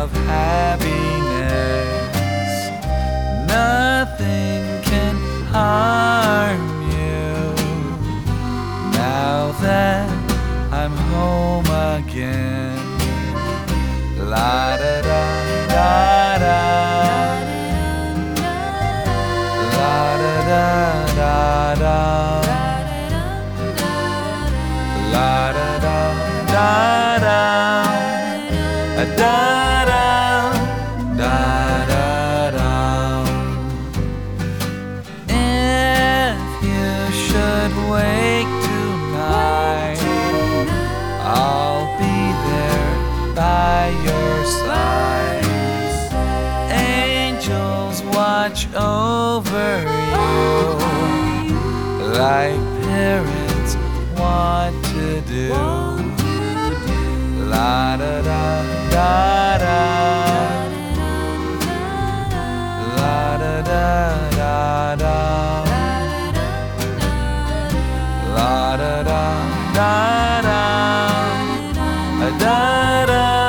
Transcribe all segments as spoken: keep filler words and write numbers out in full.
of happiness. Nothing can harm you now that I'm home again. La da da da da, la da da da da, la da da da da, da da da da da. If you should wake tonight, I'll be there by your side. Angels watch over you like parents want to do. La da da da da, la da da da da, la da da da da, da da da da.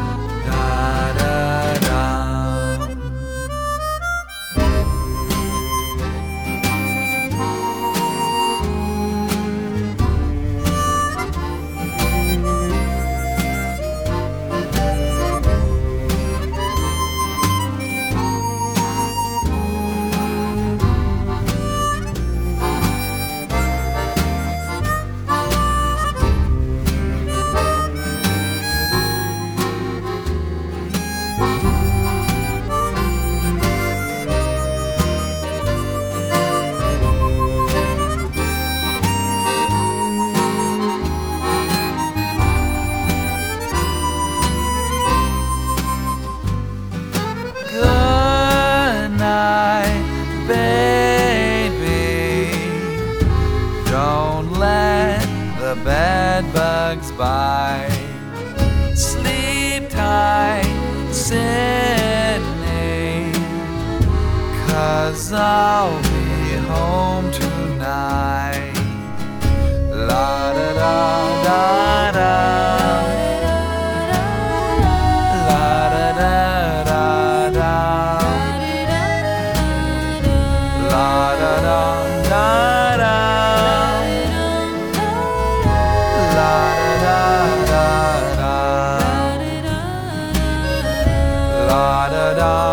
Don't let the bed bugs bite. Sleep tight, Sydney, 'cause I'll be home tonight. La da da da da, la da da da da, la da da da da. La da da